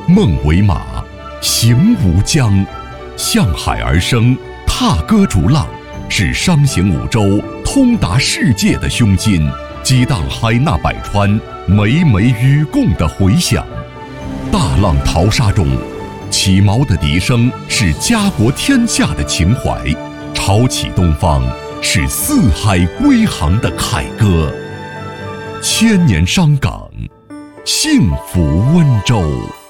梦为马，行无疆，向海而生，踏歌逐浪，是商行五洲，通达世界的胸襟，激荡海纳百川，枚枚与共的回响。大浪淘沙中，起锚的笛声是家国天下的情怀，潮起东方是四海归航的凯歌。千年商港，幸福温州。